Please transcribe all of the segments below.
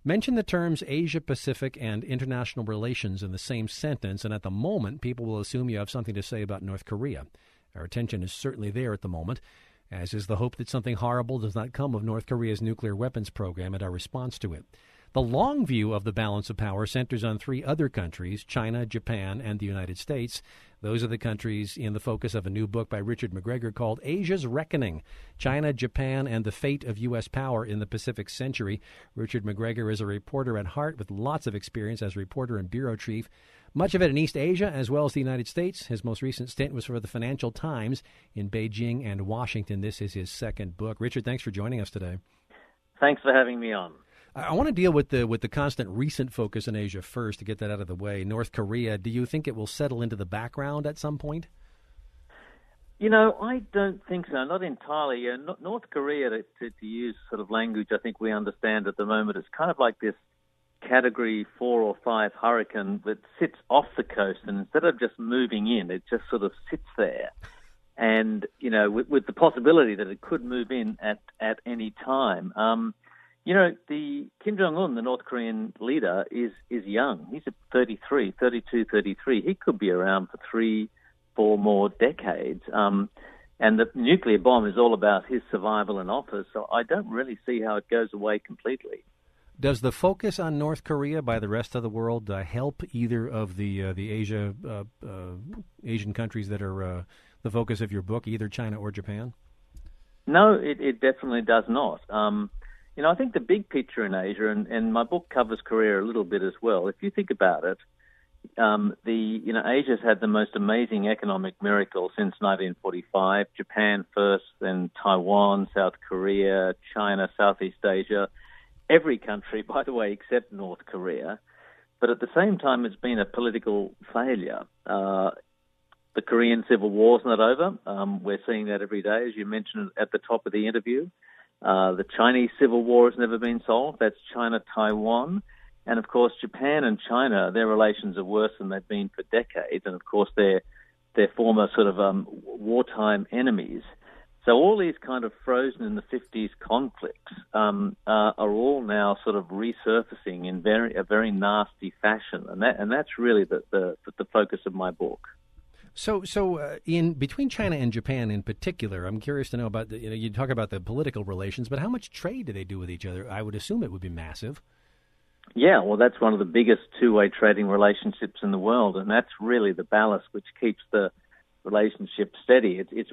Mention the terms Asia-Pacific and international relations in the same sentence, and at the moment, people will assume you have something to say about North Korea. Our attention is certainly there at the moment, as is the hope that something horrible does not come of North Korea's nuclear weapons program and our response to it. The long view of the balance of power centers on three other countries, China, Japan, and the United States. Those are the countries in the focus of a new book by Richard McGregor called Asia's Reckoning, China, Japan, and the Fate of U.S. Power in the Pacific Century. Richard McGregor is a reporter at heart with lots of experience as reporter and bureau chief, much of it in East Asia as well as the United States. His most recent stint was for the Financial Times in Beijing and Washington. This is his second book. Richard, thanks for joining us today. Thanks for having me on. I want to deal with the constant recent focus in Asia first to get that out of the way. North Korea, do you think it will settle into the background at some point? You know, I don't think so, not entirely. North Korea, to use sort of language I think we understand at the moment, it's kind of like this Category 4 or 5 hurricane that sits off the coast, and instead of just moving in, it just sort of sits there. And, you know, with the possibility that it could move in at any time. You know, the Kim Jong-un, the North Korean leader, is young. He's at 32, 33. He could be around for 3-4 more decades. And the nuclear bomb is all about his survival in office, so I don't really see how it goes away completely. Does the focus on North Korea by the rest of the world help either of the Asian countries that are the focus of your book, either China or Japan? No, it definitely does not. You know, I think the big picture in Asia, and my book covers Korea a little bit as well. If you think about it, Asia's had the most amazing economic miracle since 1945. Japan first, then Taiwan, South Korea, China, Southeast Asia. Every country, by the way, except North Korea. But at the same time, it's been a political failure. The Korean Civil War's not over. We're seeing that every day, as you mentioned at the top of the interview. The Chinese Civil War has never been solved. That's China-Taiwan. And, of course, Japan and China, their relations are worse than they've been for decades. And, of course, they're former sort of wartime enemies. So all these kind of frozen in the 50s conflicts are all now sort of resurfacing in a very nasty fashion. And that's really the focus of my book. So in between China and Japan in particular, I'm curious to know about you talk about the political relations, but how much trade do they do with each other? I would assume it would be massive. Yeah, well, that's one of the biggest two-way trading relationships in the world, and that's really the ballast which keeps the relationship steady. It's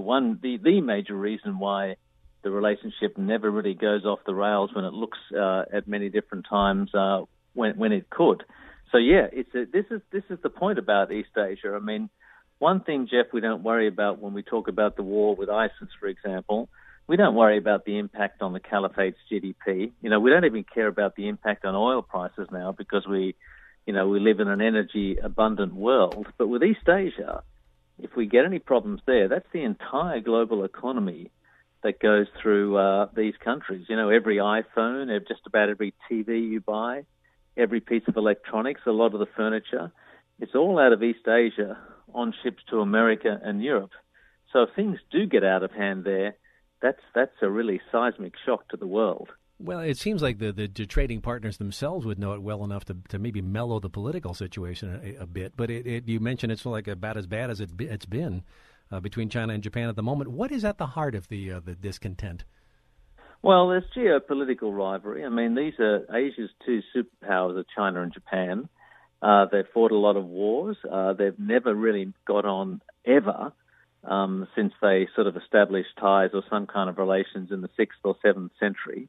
the major reason why the relationship never really goes off the rails when it looks at many different times when it could. So yeah, this is the point about East Asia. I mean, one thing, Jeff, we don't worry about when we talk about the war with ISIS, for example. We don't worry about the impact on the caliphate's GDP. You know, we don't even care about the impact on oil prices now because we live in an energy abundant world. But with East Asia, if we get any problems there, that's the entire global economy that goes through these countries. You know, every iPhone, just about every TV you buy, every piece of electronics, a lot of the furniture, it's all out of East Asia on ships to America and Europe. So if things do get out of hand there, that's a really seismic shock to the world. Well, it seems like the trading partners themselves would know it well enough to maybe mellow the political situation a bit. But you mentioned it's like about as bad as it's been between China and Japan at the moment. What is at the heart of the discontent? Well, there's geopolitical rivalry. I mean, these are Asia's two superpowers are China and Japan. They've fought a lot of wars. They've never really got on ever since they sort of established ties or some kind of relations in the 6th or 7th century.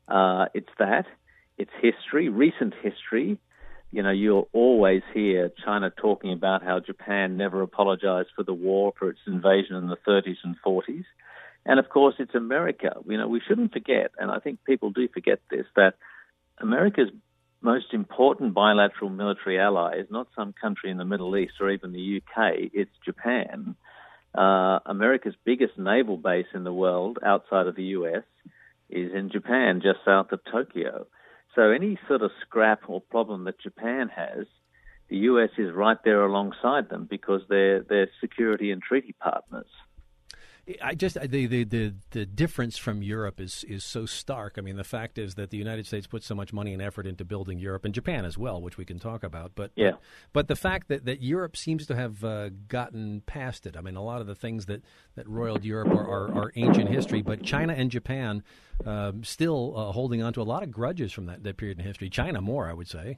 It's history, recent history. You know, you'll always hear China talking about how Japan never apologized for the war, for its invasion in the 30s and 40s. And, of course, it's America. You know, we shouldn't forget, and I think people do forget this, that America's most important bilateral military ally is not some country in the Middle East or even the UK, it's Japan. America's biggest naval base in the world outside of the US is in Japan, just south of Tokyo. So any sort of scrap or problem that Japan has, the US is right there alongside them because they're security and treaty partners. I just the difference from Europe is so stark. I mean, the fact is that the United States puts so much money and effort into building Europe, and Japan as well, which we can talk about. But the fact that Europe seems to have gotten past it. I mean, a lot of the things that roiled Europe are ancient history, but China and Japan still holding on to a lot of grudges from that period in history. China more, I would say.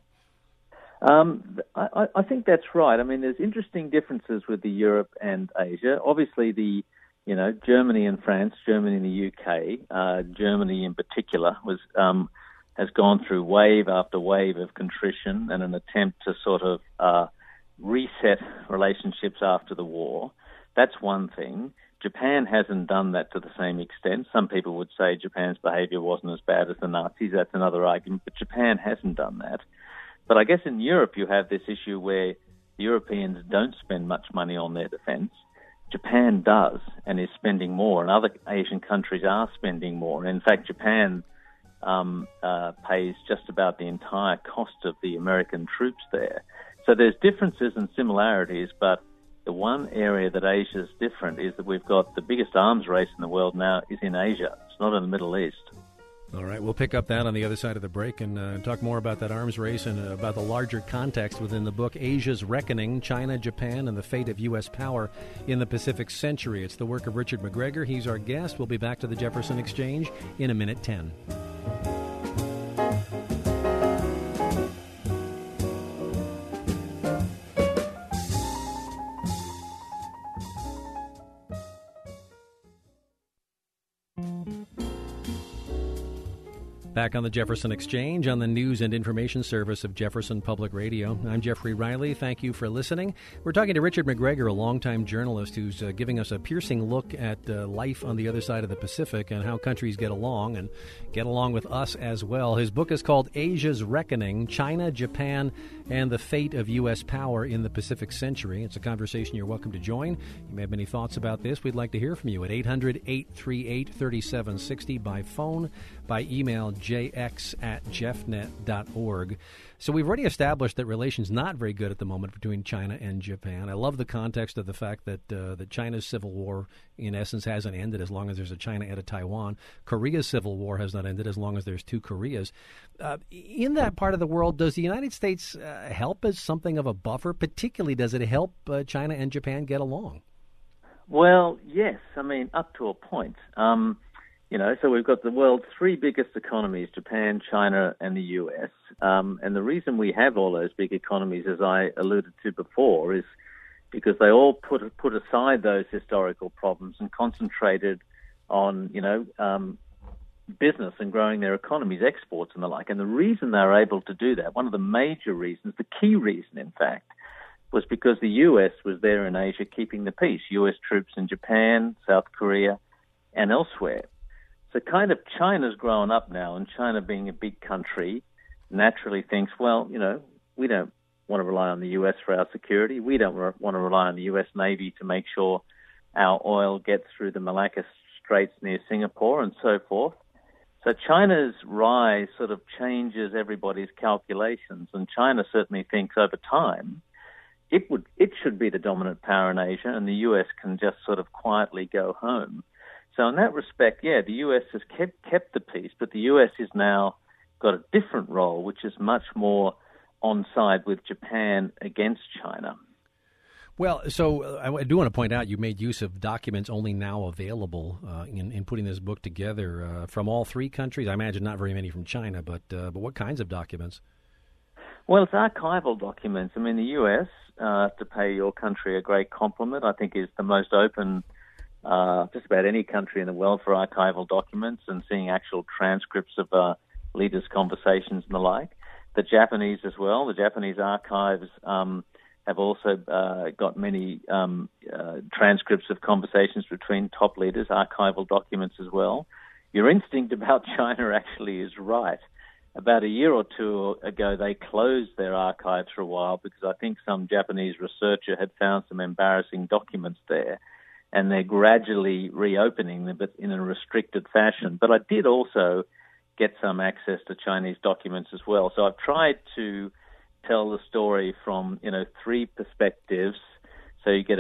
I think that's right. I mean, there's interesting differences with the Europe and Asia. Obviously, Germany and France, Germany and the UK, Germany in particular has gone through wave after wave of contrition and an attempt to sort of reset relationships after the war. That's one thing. Japan hasn't done that to the same extent. Some people would say Japan's behavior wasn't as bad as the Nazis. That's another argument, but Japan hasn't done that. But I guess in Europe you have this issue where the Europeans don't spend much money on their defense. Japan does and is spending more, and other Asian countries are spending more. In fact, Japan pays just about the entire cost of the American troops there. So there's differences and similarities, but the one area that Asia is different is that we've got the biggest arms race in the world now is in Asia. It's not in the Middle East. All right, we'll pick up that on the other side of the break and talk more about that arms race and about the larger context within the book, Asia's Reckoning, China, Japan, and the Fate of U.S. Power in the Pacific Century. It's the work of Richard McGregor. He's our guest. We'll be back to the Jefferson Exchange in a minute 10. Back on the Jefferson Exchange on the news and information service of Jefferson Public Radio. I'm Jeffrey Riley. Thank you for listening. We're talking to Richard McGregor, a longtime journalist who's giving us a piercing look at life on the other side of the Pacific and how countries get along and get along with us as well. His book is called Asia's Reckoning, China, Japan, and the Fate of U.S. Power in the Pacific Century. It's a conversation you're welcome to join. You may have any thoughts about this. We'd like to hear from you at 800-838-3760 by phone, by email, jx@jeffnet.org. So we've already established that relations not very good at the moment between China and Japan. I love the context of the fact that China's civil war, in essence, hasn't ended as long as there's a China and a Taiwan. Korea's civil war has not ended as long as there's two Koreas. In that part of the world, does the United States help as something of a buffer? Particularly, does it help China and Japan get along? Well, yes. I mean, up to a point. So we've got the world's three biggest economies, Japan, China, and the U.S. And the reason we have all those big economies, as I alluded to before, is because they all put aside those historical problems and concentrated on, business and growing their economies, exports and the like. And the reason they're able to do that, one of the major reasons, the key reason, in fact, was because the U.S. was there in Asia keeping the peace. U.S. troops in Japan, South Korea, and elsewhere. So kind of China's grown up now, and China being a big country naturally thinks, well, we don't want to rely on the U.S. for our security. We don't want to rely on the U.S. Navy to make sure our oil gets through the Malacca Straits near Singapore and so forth. So China's rise sort of changes everybody's calculations, and China certainly thinks over time it should be the dominant power in Asia, and the U.S. can just sort of quietly go home. So in that respect, the U.S. has kept the peace, but the U.S. has now got a different role, which is much more on side with Japan against China. Well, so I do want to point out you made use of documents only now available in putting this book together from all three countries. I imagine not very many from China, but what kinds of documents? Well, it's archival documents. I mean, the U.S., to pay your country a great compliment, I think is the most open just about any country in the world for archival documents and seeing actual transcripts of leaders' conversations and the like. The Japanese as well. The Japanese archives have also got many transcripts of conversations between top leaders, archival documents as well. Your instinct about China actually is right. About a year or two ago, they closed their archives for a while because I think some Japanese researcher had found some embarrassing documents there. And they're gradually reopening them, but in a restricted fashion. But I did also get some access to Chinese documents as well. So I've tried to tell the story from, three perspectives So you get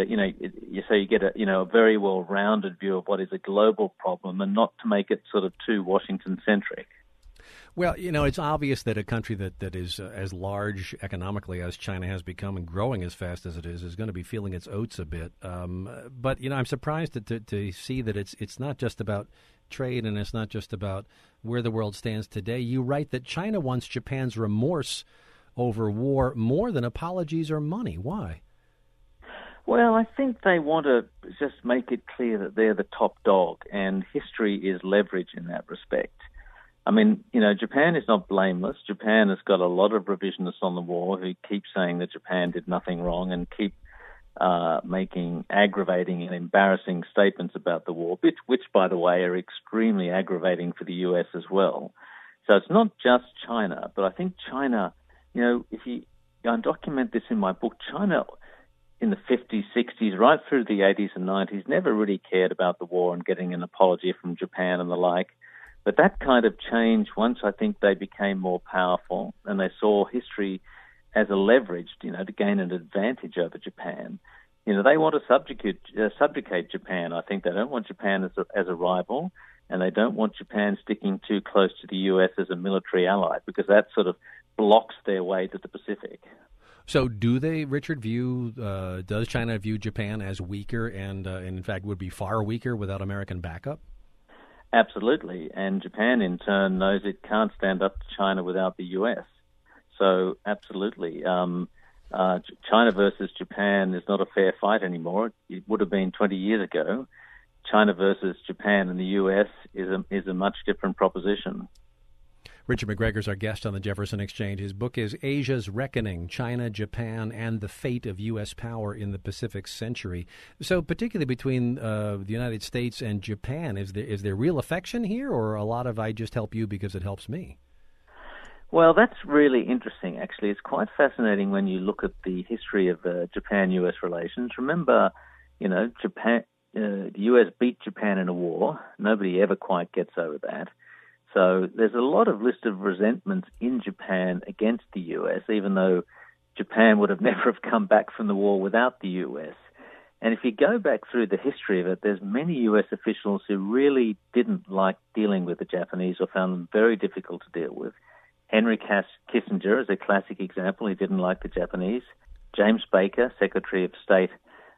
a very well-rounded view of what is a global problem, and not to make it sort of too Washington-centric. Well, it's obvious that a country that is as large economically as China has become and growing as fast as it is going to be feeling its oats a bit. But I'm surprised to see that it's not just about trade and it's not just about where the world stands today. You write that China wants Japan's remorse over war more than apologies or money. Why? Well, I think they want to just make it clear that they're the top dog, and history is leverage in that respect. I mean, Japan is not blameless. Japan has got a lot of revisionists on the war who keep saying that Japan did nothing wrong and keep making aggravating and embarrassing statements about the war, which, by the way, are extremely aggravating for the U.S. as well. So it's not just China, but I think China, I document this in my book, China in the 50s, 60s, right through the 80s and 90s, never really cared about the war and getting an apology from Japan and the like. But that kind of changed once I think they became more powerful and they saw history as a leverage, to gain an advantage over Japan. They want to subjugate Japan. I think they don't want Japan as a rival, and they don't want Japan sticking too close to the U.S. as a military ally, because that sort of blocks their way to the Pacific. So do they, Richard, does China view Japan as weaker and in fact would be far weaker without American backup? Absolutely. And Japan, in turn, knows it can't stand up to China without the U.S. So absolutely. China versus Japan is not a fair fight anymore. It would have been 20 years ago. China versus Japan and the U.S. is a much different proposition. Richard McGregor is our guest on the Jefferson Exchange. His book is Asia's Reckoning, China, Japan, and the Fate of U.S. Power in the Pacific Century. So particularly between the United States and Japan, is there real affection here, or a lot of I just help you because it helps me? Well, that's really interesting, actually. It's quite fascinating when you look at the history of Japan-U.S. relations. Remember, Japan, the U.S. beat Japan in a war. Nobody ever quite gets over that. So there's a lot of list of resentments in Japan against the U.S., even though Japan would have never have come back from the war without the U.S. And if you go back through the history of it, there's many U.S. officials who really didn't like dealing with the Japanese or found them very difficult to deal with. Henry Kissinger is a classic example. He didn't like the Japanese. James Baker, Secretary of State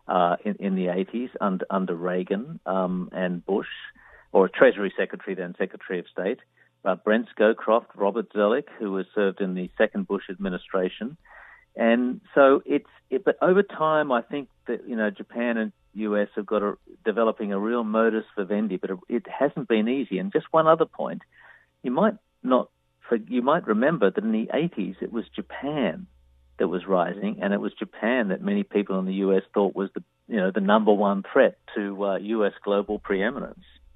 in the 80s under Reagan and Bush, or Treasury Secretary, then Secretary of State. Brent Scowcroft, Robert Zoellick, who was served in the second Bush administration. And so but over time, I think that, Japan and U.S. have got developing a real modus vivendi, but it hasn't been easy. And just one other point, you might remember that in the 80s, it was Japan that was rising, and it was Japan that many people in the U.S. thought was the number one threat to U.S. global preeminence.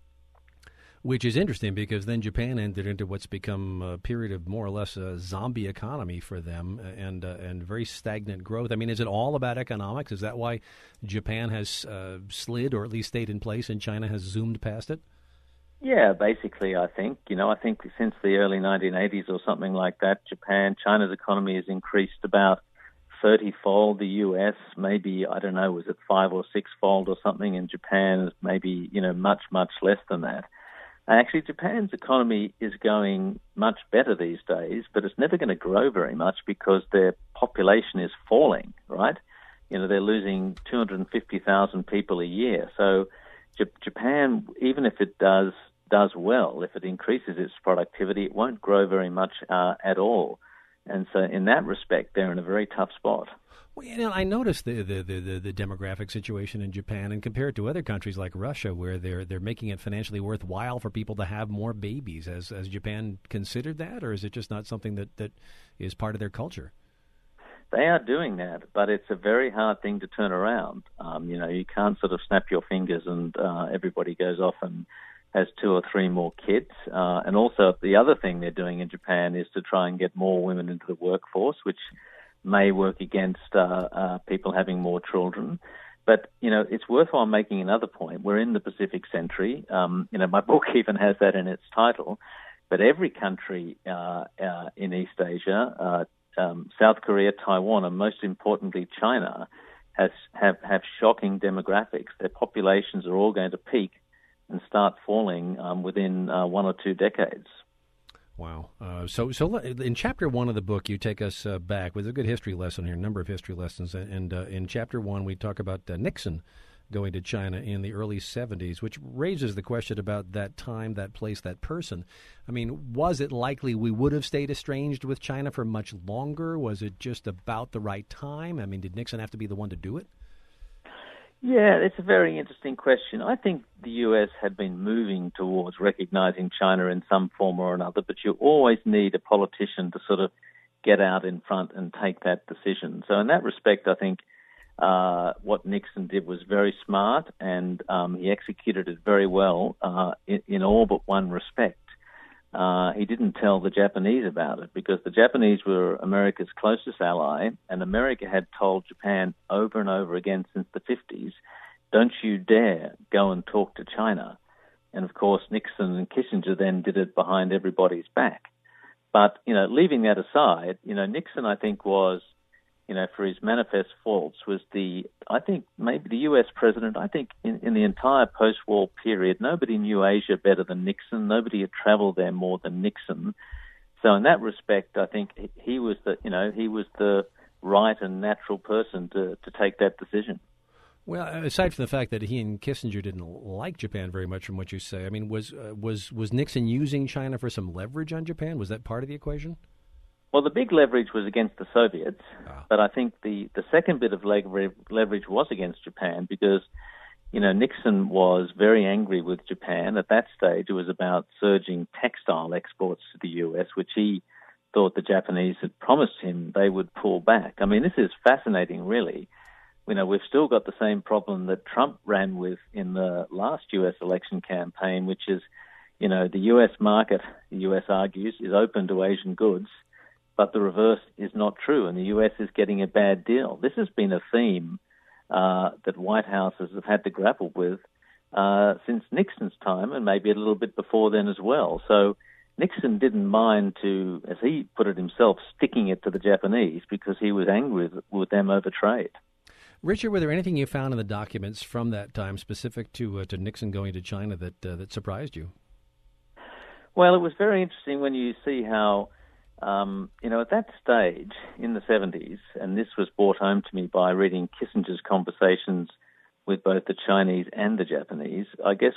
Which is interesting because then Japan entered into what's become a period of more or less a zombie economy for them and very stagnant growth. I mean, is it all about economics? Is that why Japan has slid or at least stayed in place and China has zoomed past it? Yeah, basically, I think. I think since the early 1980s or something like that, China's economy has increased about 30-fold. The U.S. maybe, was it 5 or 6-fold or something, and Japan is maybe, much, much less than that. Actually, Japan's economy is going much better these days, but it's never going to grow very much because their population is falling, right? They're losing 250,000 people a year. So Japan, even if it does well, if it increases its productivity, it won't grow very much at all. And so in that respect, they're in a very tough spot. Well, I noticed the demographic situation in Japan, and compared to other countries like Russia, where they're making it financially worthwhile for people to have more babies. Has Japan considered that, or is it just not something that is part of their culture? They are doing that, but it's a very hard thing to turn around. You can't sort of snap your fingers and everybody goes off and has 2 or 3 more kids. And also the other thing they're doing in Japan is to try and get more women into the workforce, which may work against people having more children. But, it's worthwhile making another point. We're in the Pacific Century. My book even has that in its title. But every country in East Asia, South Korea, Taiwan, and most importantly China, have shocking demographics. Their populations are all going to peak and start falling within 1 or 2 decades. Wow. So in Chapter 1 of the book, you take us back with a good history lesson here, a number of history lessons. And in Chapter 1, we talk about Nixon going to China in the early 70s, which raises the question about that time, that place, that person. I mean, was it likely we would have stayed estranged with China for much longer? Was it just about the right time? I mean, did Nixon have to be the one to do it? Yeah, it's a very interesting question. I think the U.S. had been moving towards recognizing China in some form or another, but you always need a politician to sort of get out in front and take that decision. So in that respect, I think what Nixon did was very smart, and he executed it very well in all but one respect. He didn't tell the Japanese about it because the Japanese were America's closest ally, and America had told Japan over and over again since the 50s, don't you dare go and talk to China. And of course, Nixon and Kissinger then did it behind everybody's back. But, leaving that aside, Nixon, I think, was, for his manifest faults, was maybe the U.S. president. I think in the entire post-war period, nobody knew Asia better than Nixon. Nobody had traveled there more than Nixon. So in that respect, I think he was the right and natural person to take that decision. Well, aside from the fact that he and Kissinger didn't like Japan very much, from what you say, I mean, was Nixon using China for some leverage on Japan? Was that part of the equation? Well, the big leverage was against the Soviets, but I think the second bit of leverage was against Japan because, Nixon was very angry with Japan. At that stage, it was about surging textile exports to the U.S., which he thought the Japanese had promised him they would pull back. I mean, this is fascinating, really. We've still got the same problem that Trump ran with in the last U.S. election campaign, which is, the U.S. market, the U.S. argues, is open to Asian goods. But the reverse is not true, and the U.S. is getting a bad deal. This has been a theme that White Houses have had to grapple with since Nixon's time, and maybe a little bit before then as well. So Nixon didn't mind to, as he put it himself, sticking it to the Japanese because he was angry with them over trade. Richard, were there anything you found in the documents from that time specific to Nixon going to China that surprised you? Well, it was very interesting when you see how at that stage in the 70s, and this was brought home to me by reading Kissinger's conversations with both the Chinese and the Japanese, I guess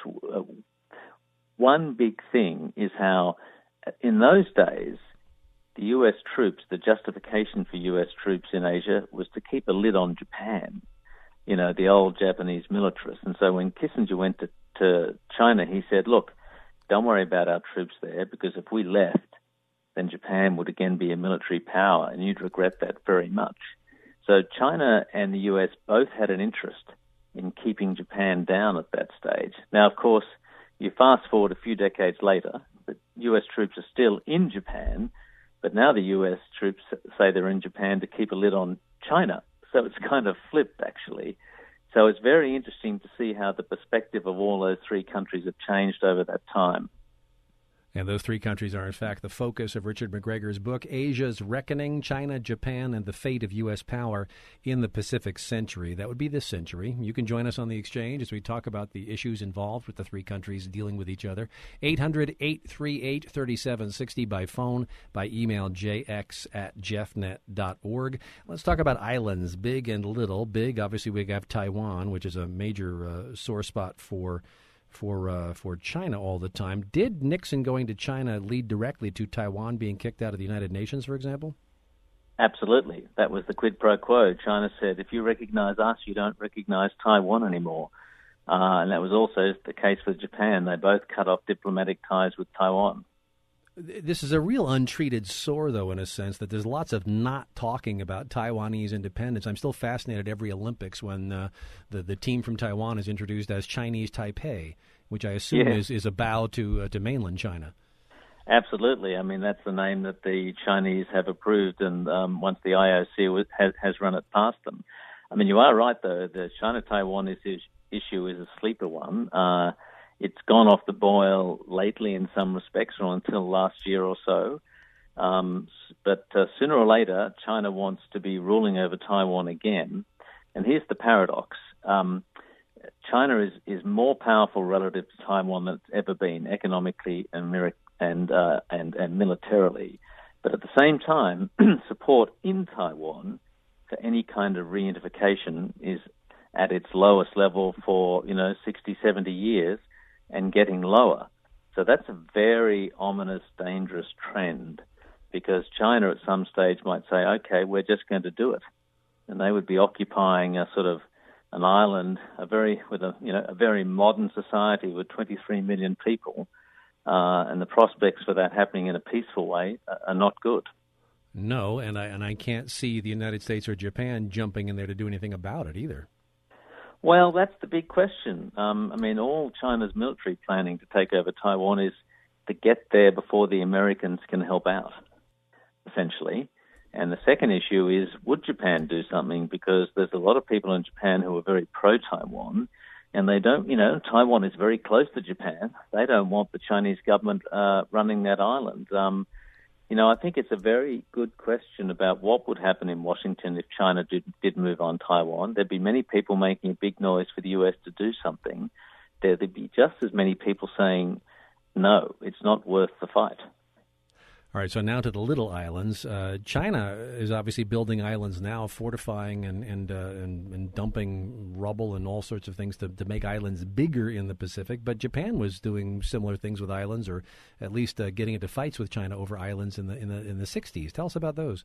one big thing is how in those days, the U.S. troops, the justification for U.S. troops in Asia was to keep a lid on Japan, the old Japanese militarists. And so when Kissinger went to China, he said, look, don't worry about our troops there because if we left, then Japan would again be a military power, and you'd regret that very much. So China and the U.S. both had an interest in keeping Japan down at that stage. Now, of course, you fast forward a few decades later, the U.S. troops are still in Japan, but now the U.S. troops say they're in Japan to keep a lid on China. So it's kind of flipped, actually. So it's very interesting to see how the perspective of all those three countries have changed over that time. And those three countries are, in fact, the focus of Richard McGregor's book, Asia's Reckoning, China, Japan, and the Fate of U.S. Power in the Pacific Century. That would be this century. You can join us on the exchange as we talk about the issues involved with the three countries dealing with each other. 800-838-3760 by phone, by email, jx@jeffnet.org. Let's talk about islands, big and little. Big, obviously, we have Taiwan, which is a major sore spot for China all the time. Did Nixon going to China lead directly to Taiwan being kicked out of the United Nations, for example? Absolutely. That was the quid pro quo. China said, if you recognize us, you don't recognize Taiwan anymore. And that was also the case with Japan. They both cut off diplomatic ties with Taiwan. This is a real untreated sore, though, in a sense, that there's lots of not talking about Taiwanese independence. I'm still fascinated every Olympics when the team from Taiwan is introduced as Chinese Taipei, which I assume is a bow to mainland China. Absolutely. I mean, that's the name that the Chinese have approved, and once the IOC has run it past them. I mean, you are right, though. The China-Taiwan issue is a sleeper one. It's gone off the boil lately in some respects, or until last year or so. But sooner or later, China wants to be ruling over Taiwan again. And here's the paradox. China is more powerful relative to Taiwan than it's ever been economically and militarily. But at the same time, support in Taiwan for any kind of reunification is at its lowest level for, 60, 70 years and getting lower. So that's a very ominous, dangerous trend, because China at some stage might say, okay, we're just going to do it. And they would be occupying a sort of an island, a very modern society with 23 million people, and the prospects for that happening in a peaceful way are not good. No, and I can't see the United States or Japan jumping in there to do anything about it either. Well, that's the big question. All China's military planning to take over Taiwan is to get there before the Americans can help out, essentially. And the second issue is, would Japan do something? Because there's a lot of people in Japan who are very pro-Taiwan, and they don't, Taiwan is very close to Japan. They don't want the Chinese government running that island. I think it's a very good question about what would happen in Washington if China did move on Taiwan. There'd be many people making a big noise for the U.S. to do something. There'd be just as many people saying, no, it's not worth the fight. All right, so now to the little islands. China is obviously building islands now, fortifying and dumping rubble and all sorts of things to make islands bigger in the Pacific. But Japan was doing similar things with islands, or at least getting into fights with China over islands in the 60s. Tell us about those.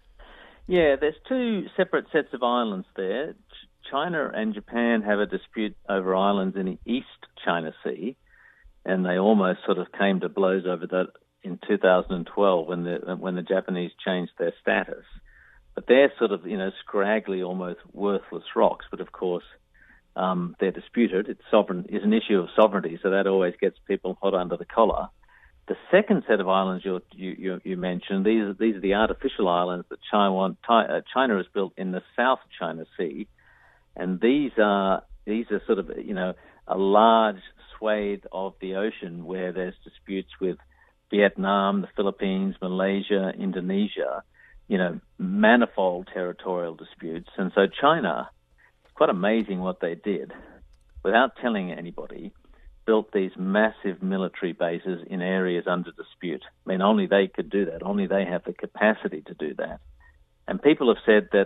Yeah, there's two separate sets of islands there. China and Japan have a dispute over islands in the East China Sea, and they almost sort of came to blows over that in 2012 when the Japanese changed their status. But they're sort of, scraggly, almost worthless rocks. But of course, they're disputed. It's an issue of sovereignty, so that always gets people hot under the collar. The second set of islands you mentioned, these are the artificial islands that China has built in the South China Sea, and these are sort of, a large swathe of the ocean where there's disputes with Vietnam, the Philippines, Malaysia, Indonesia, manifold territorial disputes. And so China, it's quite amazing what they did, without telling anybody, built these massive military bases in areas under dispute. Only they could do that. Only they have the capacity to do that. And people have said that,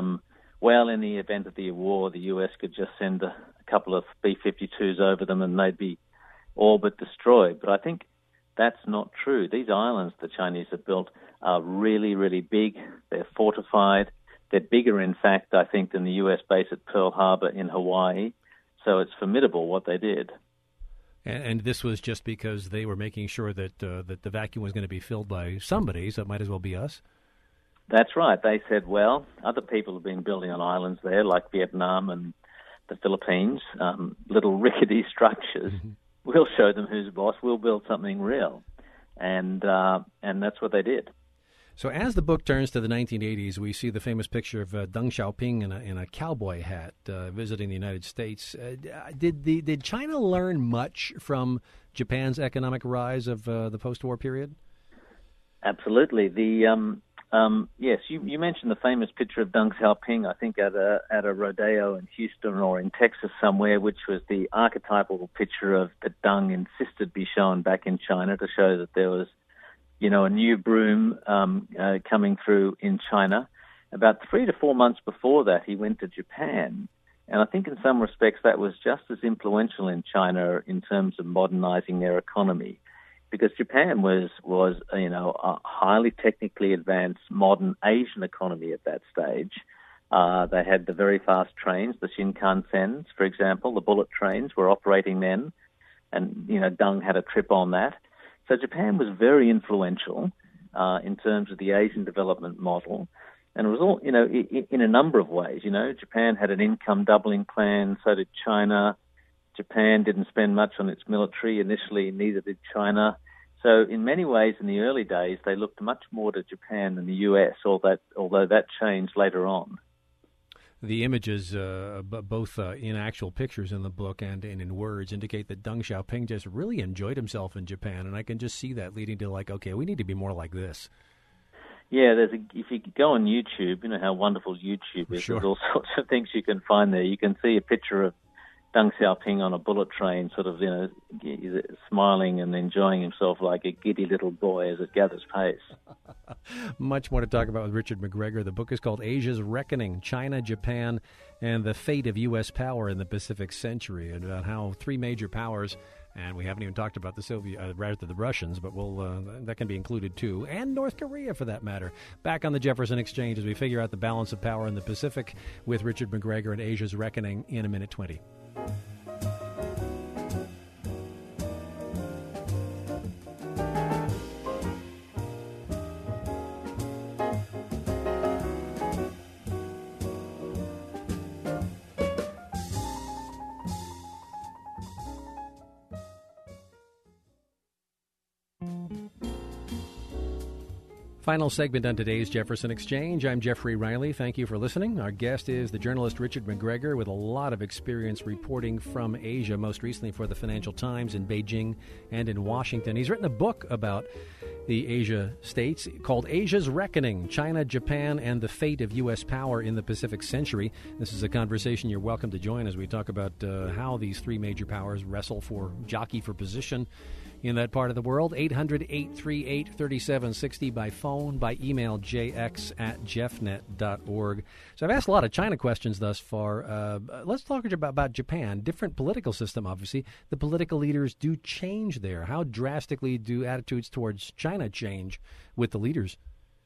in the event of the war, the U.S. could just send a couple of B-52s over them and they'd be all but destroyed. But I think that's not true. These islands the Chinese have built are really, really big. They're fortified. They're bigger, in fact, I think, than the U.S. base at Pearl Harbor in Hawaii. So it's formidable what they did. And this was just because they were making sure that that the vacuum was going to be filled by somebody, so it might as well be us? That's right. They said, other people have been building on islands there, like Vietnam and the Philippines, little rickety structures. Mm-hmm. We'll show them who's boss. We'll build something real. And that's what they did. So as the book turns to the 1980s, we see the famous picture of Deng Xiaoping in a cowboy hat visiting the United States. Did China learn much from Japan's economic rise of the post-war period? Absolutely. Yes, you mentioned the famous picture of Deng Xiaoping, I think at a rodeo in Houston or in Texas somewhere, which was the archetypal picture of that Deng insisted be shown back in China to show that there was, a new broom coming through in China. About 3 to 4 months before that, he went to Japan. And I think in some respects that was just as influential in China in terms of modernizing their economy, because Japan was a highly technically advanced modern Asian economy at that stage. They had the very fast trains, the Shinkansen, for example, the bullet trains were operating then, and Deng had a trip on that. So Japan was very influential in terms of the Asian development model, and it was all in a number of ways. Japan had an income doubling plan, so did China. Japan didn't spend much on its military initially, neither did China. So in many ways, in the early days, they looked much more to Japan than the U.S., although that changed later on. The images, both in actual pictures in the book and in words, indicate that Deng Xiaoping just really enjoyed himself in Japan, and I can just see that leading to okay, we need to be more like this. Yeah, if you go on YouTube, you know how wonderful YouTube is. Sure. There's all sorts of things you can find there. You can see a picture of Deng Xiaoping on a bullet train, sort of, smiling and enjoying himself like a giddy little boy as it gathers pace. Much more to talk about with Richard McGregor. The book is called Asia's Reckoning, China, Japan, and the Fate of U.S. Power in the Pacific Century, and about how three major powers, and we haven't even talked about the Russians, but that can be included too, and North Korea for that matter. Back on the Jefferson Exchange as we figure out the balance of power in the Pacific with Richard McGregor and Asia's Reckoning in a minute 20. Final segment on today's Jefferson Exchange. I'm Jeffrey Riley. Thank you for listening. Our guest is the journalist Richard McGregor, with a lot of experience reporting from Asia, most recently for the Financial Times in Beijing and in Washington. He's written a book about the Asia states called Asia's Reckoning, China, Japan, and the Fate of U.S. Power in the Pacific Century. This is a conversation you're welcome to join as we talk about how these three major powers jockey for position in that part of the world. 800-838-3760 by phone, by email, jx@jeffnet.org. So I've asked a lot of China questions thus far. Let's talk about Japan. Different political system, obviously. The political leaders do change there. How drastically do attitudes towards China change with the leaders?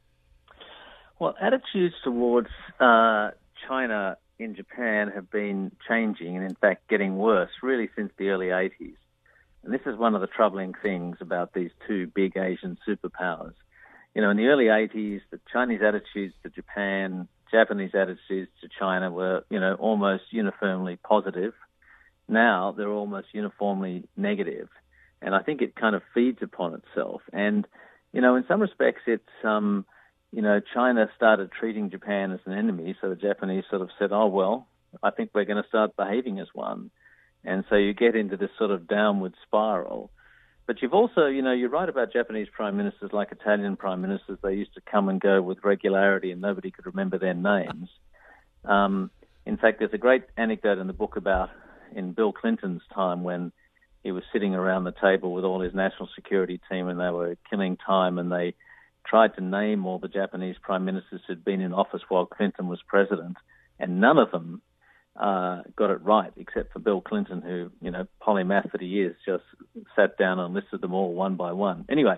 Well, attitudes towards China in Japan have been changing and, in fact, getting worse really since the early 80s. And this is one of the troubling things about these two big Asian superpowers. In the early 80s, the Chinese attitudes to Japan, Japanese attitudes to China were, almost uniformly positive. Now they're almost uniformly negative. And I think it kind of feeds upon itself. And, in some respects, it's, China started treating Japan as an enemy. So the Japanese sort of said, oh, well, I think we're going to start behaving as one. And so you get into this sort of downward spiral. But you've also, you're right about Japanese prime ministers like Italian prime ministers. They used to come and go with regularity and nobody could remember their names. In fact, there's a great anecdote in the book about in Bill Clinton's time when he was sitting around the table with all his national security team and they were killing time, and they tried to name all the Japanese prime ministers who'd been in office while Clinton was president, and none of them got it right, except for Bill Clinton, who, polymath that he is, just sat down and listed them all one by one. Anyway,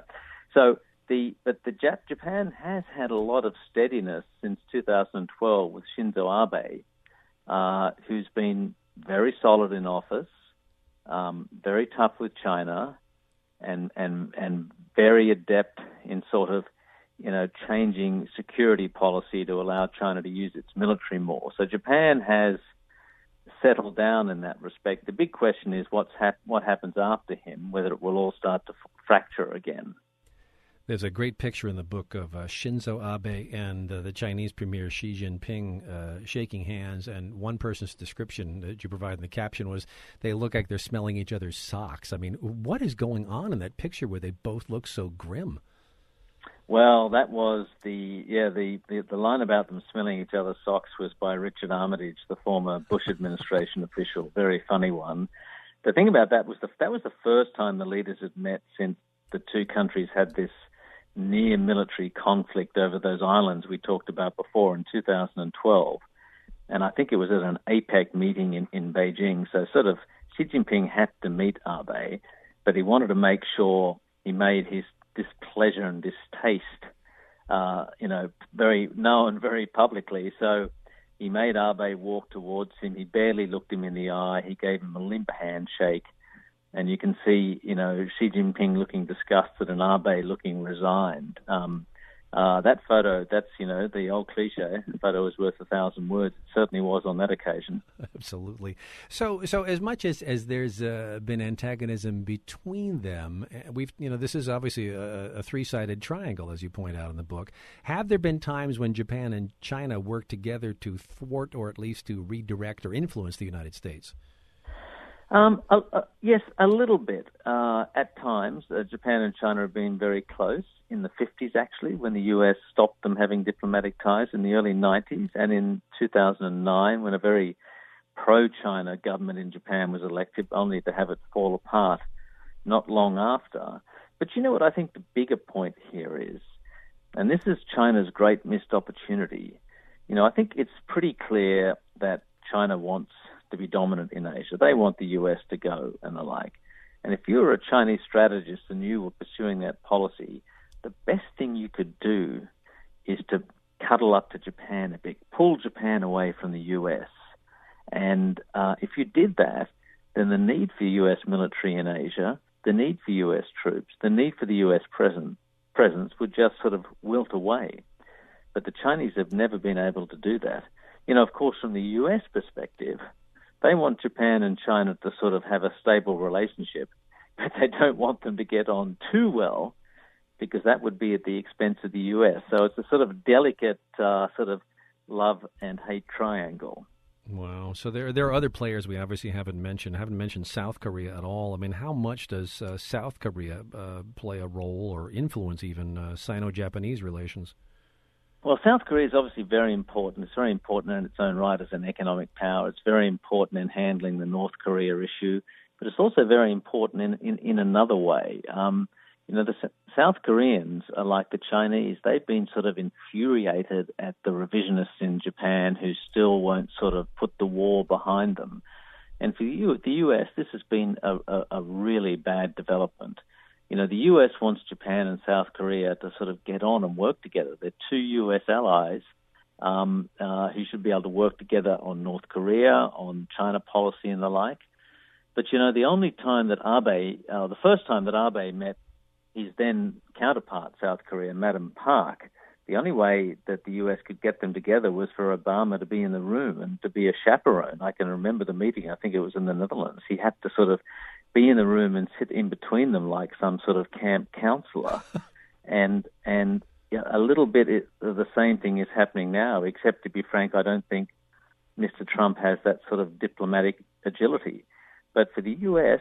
Japan has had a lot of steadiness since 2012 with Shinzo Abe, who's been very solid in office, very tough with China, and very adept in sort of, changing security policy to allow China to use its military more. So Japan has settled down in that respect. The big question is what happens after him, whether it will all start to fracture again. There's a great picture in the book of Shinzo Abe and the Chinese Premier Xi Jinping shaking hands, and one person's description that you provide in the caption was they look like they're smelling each other's socks. I mean, what is going on in that picture where they both look so grim? Well, that was the line about them smelling each other's socks was by Richard Armitage, the former Bush administration official. Very funny one. The thing about that was the first time the leaders had met since the two countries had this near military conflict over those islands we talked about before in 2012. And I think it was at an APEC meeting in Beijing. So sort of Xi Jinping had to meet Abe, but he wanted to make sure he made his displeasure and distaste, very known very publicly. So he made Abe walk towards him. He barely looked him in the eye. He gave him a limp handshake. And you can see, Xi Jinping looking disgusted and Abe looking resigned. That photo, that's, the old cliche, the photo is worth 1,000 words. It certainly was on that occasion. Absolutely. So as much as there's been antagonism between them, this is obviously a three-sided triangle, as you point out in the book. Have there been times when Japan and China worked together to thwart or at least to redirect or influence the United States? Yes, a little bit. At times, Japan and China have been very close. In the 50s, actually, when the U.S. stopped them having diplomatic ties in the early 90s, and in 2009, when a very pro-China government in Japan was elected, only to have it fall apart not long after. But you know what I think the bigger point here is, and this is China's great missed opportunity. You know, I think it's pretty clear that China wants to be dominant in Asia. They want the US to go and the like. And if you were a Chinese strategist and you were pursuing that policy, the best thing you could do is to cuddle up to Japan a bit, pull Japan away from the US. And if you did that, then the need for US military in Asia, the need for US troops, the need for the US presence would just sort of wilt away. But the Chinese have never been able to do that. You know, of course, from the US perspective, they want Japan and China to sort of have a stable relationship, but they don't want them to get on too well because that would be at the expense of the US. So it's a sort of delicate sort of love and hate triangle. Wow. So there are other players we obviously haven't mentioned South Korea at all. I mean, how much does South Korea play a role or influence even Sino-Japanese relations? Well, South Korea is obviously very important. It's very important in its own right as an economic power. It's very important in handling the North Korea issue, but it's also very important in another way. You know, the South Koreans are like the Chinese. They've been sort of infuriated at the revisionists in Japan who still won't sort of put the war behind them. And for the U.S., this has been a really bad development. You know, the U.S. wants Japan and South Korea to sort of get on and work together. They're two U.S. allies who should be able to work together on North Korea, on China policy and the like. But, you know, the first time that Abe met his then counterpart, South Korea, Madam Park, the only way that the U.S. could get them together was for Obama to be in the room and to be a chaperone. I can remember the meeting. I think it was in the Netherlands. He had to sort of be in the room and sit in between them like some sort of camp counselor. and a little bit the same thing is happening now, except to be frank, I don't think Mr. Trump has that sort of diplomatic agility. But for the U.S.,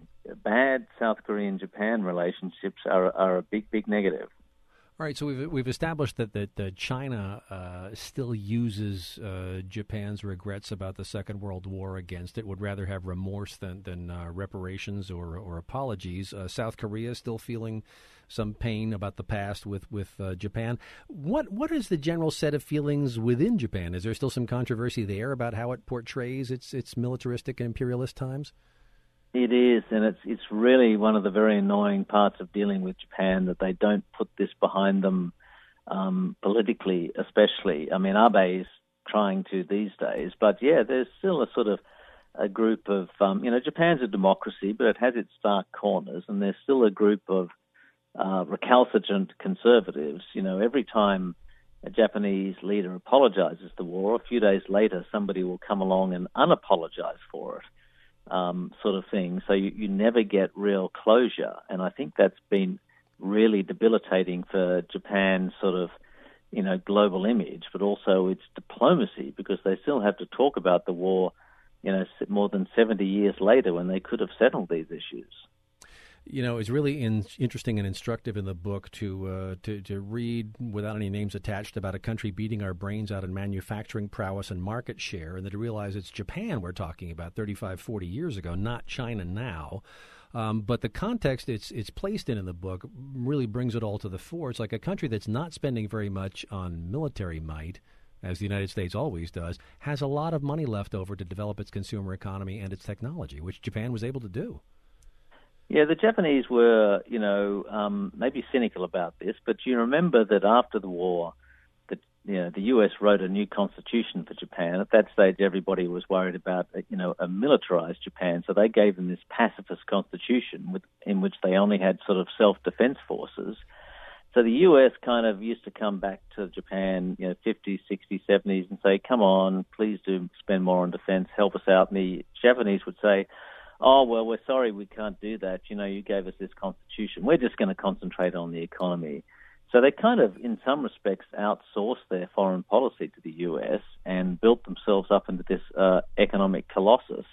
bad South Korean-Japan relationships are a big, big negative. All right, so we've established that China still uses Japan's regrets about the Second World War against it, would rather have remorse than reparations or apologies. South Korea still feeling some pain about the past with Japan. What is the general set of feelings within Japan? Is there still some controversy there about how it portrays its militaristic and imperialist times? It is, and it's really one of the very annoying parts of dealing with Japan that they don't put this behind them politically, especially. I mean, Abe is trying to these days, but yeah, there's still a sort of a group of, Japan's a democracy, but it has its dark corners, and there's still a group of recalcitrant conservatives. You know, every time a Japanese leader apologizes for the war, a few days later somebody will come along and unapologize for it. Sort of thing. So you never get real closure. And I think that's been really debilitating for Japan's sort of, global image, but also its diplomacy, because they still have to talk about the war, more than 70 years later when they could have settled these issues. You know, it's really interesting and instructive in the book to read, without any names attached, about a country beating our brains out in manufacturing prowess and market share, and then to realize it's Japan we're talking about 35, 40 years ago, not China now. But the context it's placed in the book really brings it all to the fore. It's like a country that's not spending very much on military might, as the United States always does, has a lot of money left over to develop its consumer economy and its technology, which Japan was able to do. Yeah, the Japanese were, maybe cynical about this, but you remember that after the war, the U.S. wrote a new constitution for Japan. At that stage, everybody was worried about, a militarized Japan, so they gave them this pacifist constitution in which they only had sort of self-defense forces. So the U.S. kind of used to come back to Japan, 50s, 60s, 70s, and say, come on, please do spend more on defense, help us out. And the Japanese would say, oh, well, we're sorry we can't do that. You gave us this constitution. We're just going to concentrate on the economy. So they kind of, in some respects, outsourced their foreign policy to the U.S. and built themselves up into this economic colossus.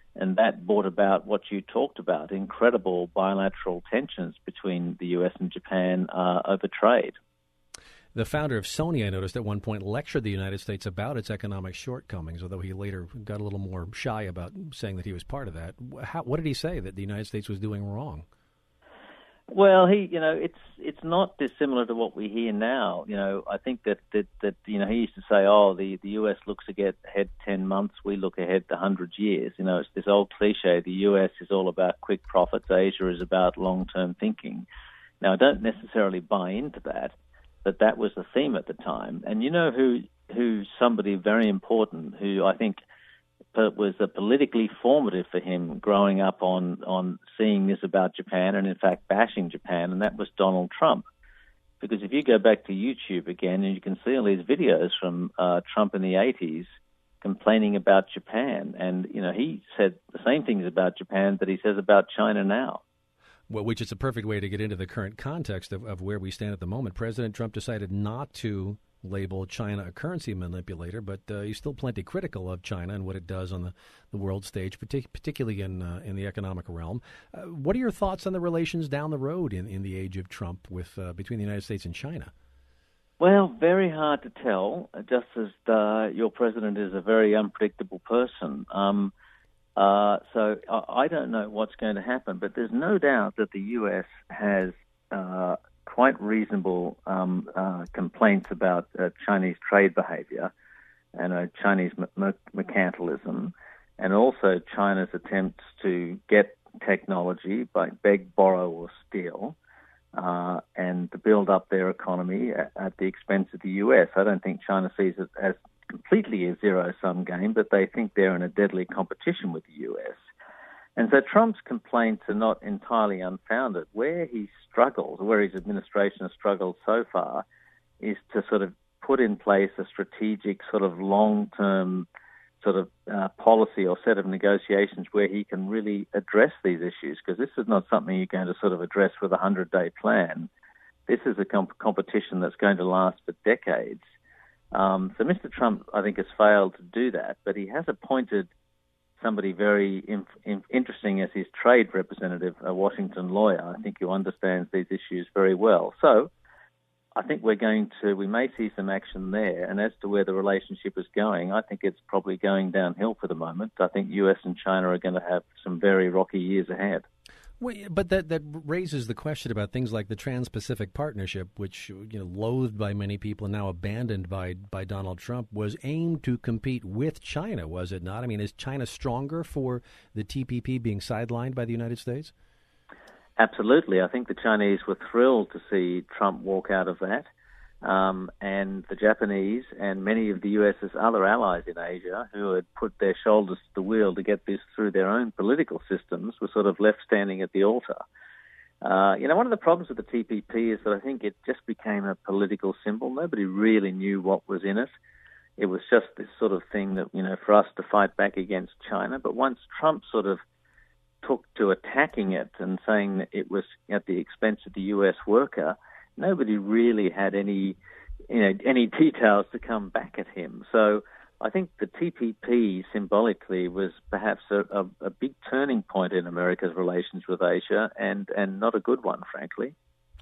And that brought about what you talked about, incredible bilateral tensions between the US and Japan over trade. The founder of Sony, I noticed at one point, lectured the United States about its economic shortcomings, although he later got a little more shy about saying that he was part of that. What did he say that the United States was doing wrong? Well, it's not dissimilar to what we hear now. I think that he used to say, the U.S. looks ahead 10 months, we look ahead 100 years. It's this old cliche, the U.S. is all about quick profits, Asia is about long-term thinking. Now, I don't necessarily buy into that, but that was the theme at the time. And who somebody very important who I think was politically formative for him growing up on seeing this about Japan and, in fact, bashing Japan, and that was Donald Trump. Because if you go back to YouTube again, and you can see all these videos from Trump in the 80s complaining about Japan, and, he said the same things about Japan that he says about China now. Well, which is a perfect way to get into the current context of where we stand at the moment. President Trump decided not to label China a currency manipulator, but he's still plenty critical of China and what it does on the world stage, particularly in the economic realm. What are your thoughts on the relations down the road in the age of Trump between the United States and China? Well, very hard to tell, just as your president is a very unpredictable person. So I don't know what's going to happen, but there's no doubt that the U.S. has quite reasonable complaints about Chinese trade behavior and Chinese mercantilism, and also China's attempts to get technology by beg, borrow, or steal, and to build up their economy at the expense of the U.S. I don't think China sees it as completely a zero-sum game, but they think they're in a deadly competition with the U.S. And so Trump's complaints are not entirely unfounded. Where he struggles, where his administration has struggled so far, is to sort of put in place a strategic sort of long-term sort of policy or set of negotiations where he can really address these issues, because this is not something you're going to sort of address with a 100-day plan. This is a competition that's going to last for decades. So Mr. Trump, I think, has failed to do that, but he has appointed somebody very interesting as his trade representative, a Washington lawyer, I think, who understands these issues very well. So I think we may see some action there. And as to where the relationship is going, I think it's probably going downhill for the moment. I think U.S. and China are going to have some very rocky years ahead. Well, but that raises the question about things like the Trans-Pacific Partnership, which, loathed by many people and now abandoned by Donald Trump, was aimed to compete with China, was it not? I mean, is China stronger for the TPP being sidelined by the United States? Absolutely. I think the Chinese were thrilled to see Trump walk out of that. And the Japanese and many of the U.S.'s other allies in Asia who had put their shoulders to the wheel to get this through their own political systems were sort of left standing at the altar. One of the problems with the TPP is that I think it just became a political symbol. Nobody really knew what was in it. It was just this sort of thing that, for us to fight back against China. But once Trump sort of took to attacking it and saying that it was at the expense of the U.S. worker, nobody really had any details to come back at him. So I think the TPP symbolically was perhaps a big turning point in America's relations with Asia, and not a good one, frankly.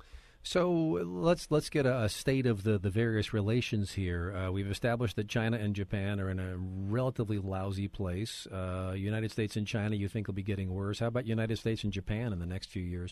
So let's get a state of the various relations here. We've established that China and Japan are in a relatively lousy place. United States and China, you think, will be getting worse. How about United States and Japan in the next few years?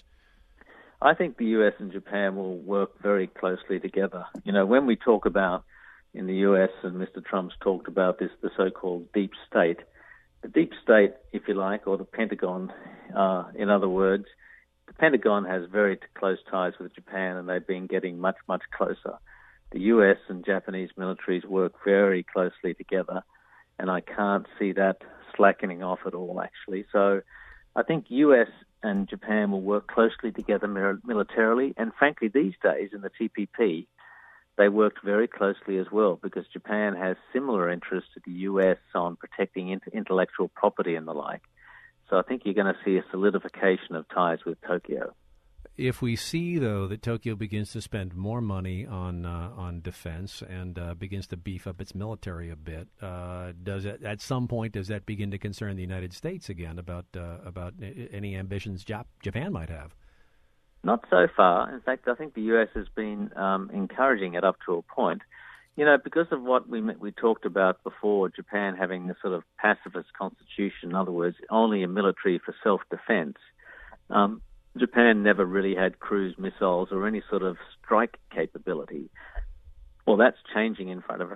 I think the U.S. and Japan will work very closely together. When we talk about in the U.S., and Mr. Trump's talked about this, the so-called deep state, the deep state, if you like, or the Pentagon, in other words, the Pentagon has very close ties with Japan, and they've been getting much, much closer. The U.S. and Japanese militaries work very closely together, and I can't see that slackening off at all, actually. So I think U.S. and Japan will work closely together militarily. And frankly, these days in the TPP, they worked very closely as well, because Japan has similar interests to the U.S. on protecting intellectual property and the like. So I think you're going to see a solidification of ties with Tokyo. If we see, though, that Tokyo begins to spend more money on defense and begins to beef up its military a bit, at some point does that begin to concern the United States again about any ambitions Japan might have? Not so far. In fact, I think the U.S. has been encouraging it up to a point. Because of what we talked about before, Japan having the sort of pacifist constitution, in other words, only a military for self-defense. Japan never really had cruise missiles or any sort of strike capability. Well, that's changing in front of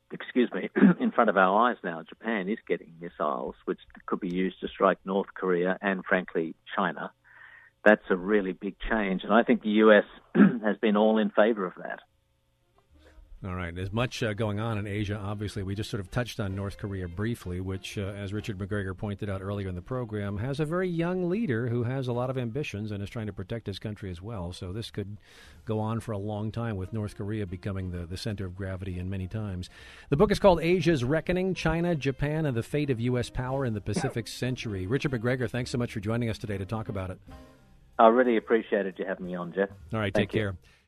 our eyes now. Japan is getting missiles which could be used to strike North Korea and, frankly, China. That's a really big change, and I think the U.S. has been all in favor of that. All right. There's much going on in Asia, obviously. We just sort of touched on North Korea briefly, which, as Richard McGregor pointed out earlier in the program, has a very young leader who has a lot of ambitions and is trying to protect his country as well. So this could go on for a long time with North Korea becoming the center of gravity in many times. The book is called Asia's Reckoning, China, Japan, and the Fate of U.S. Power in the Pacific Century. Richard McGregor, thanks so much for joining us today to talk about it. I really appreciated you having me on, Jeff. All right. Take care.